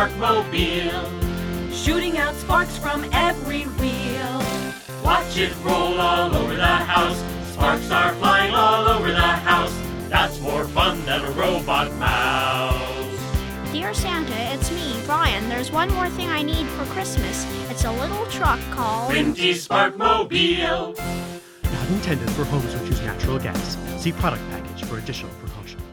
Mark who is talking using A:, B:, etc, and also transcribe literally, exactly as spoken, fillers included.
A: Sparkmobile,
B: shooting out sparks from every wheel.
A: Watch it roll all over the house. Sparks are flying all over the house. That's more fun than a robot mouse.
C: Dear Santa, it's me, Brian. There's one more thing I need for Christmas. It's a little truck called
A: Windy Sparkmobile.
D: Not intended for homes which use natural gas. See product package for additional precautions.